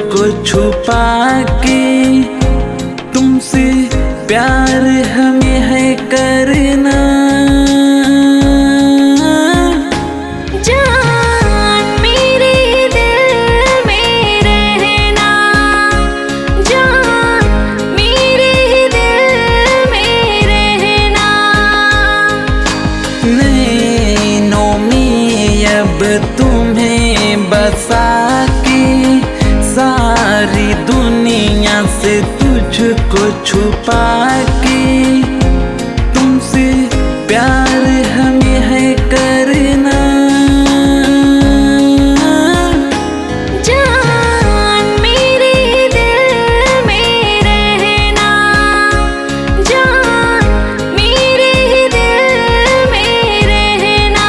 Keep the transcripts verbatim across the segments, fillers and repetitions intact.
तुझको छुपा के, तुमसे प्यार हमें है करना। जान मेरे दिल में रहना, जान मेरे दिल में रहना। नैनों में अब तुम्हें बसा के, सारी दुनिया से तुझको छुपा के, तुमसे प्यार हमें है करना। जान मेरे दिल में रहना, जान मेरे दिल में रहना।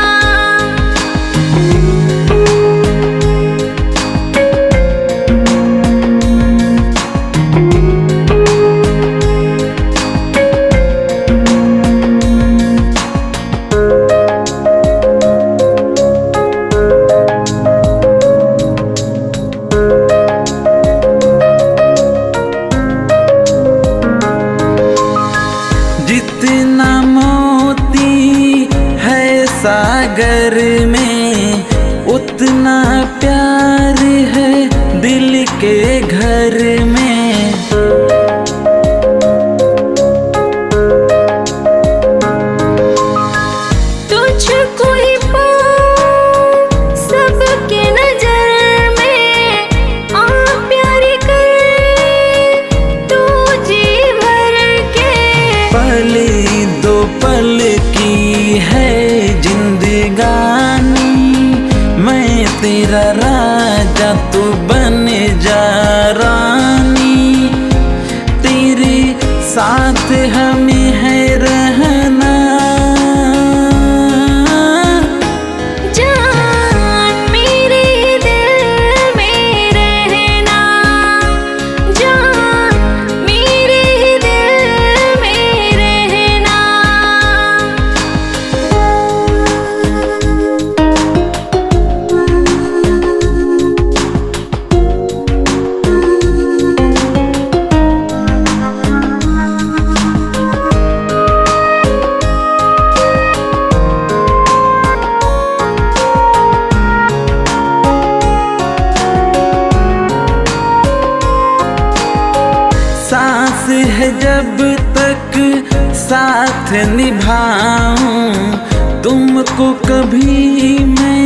जितना मोती है सागर में, उतना प्यार है दिल के घर में। तुझको ही पाऊं सबके नजर में, आ प्यार कर तू जी भर के। पल दो पल की है जिंदगानी, मैं तेरा राजा तू बन जा रानी। तेरे साथ हमें है रहना। जान मेरे दिल में रहना, जान मेरे दिल में रहना। सांस है जब तक साथ निभाऊं, तुमको कभी मैं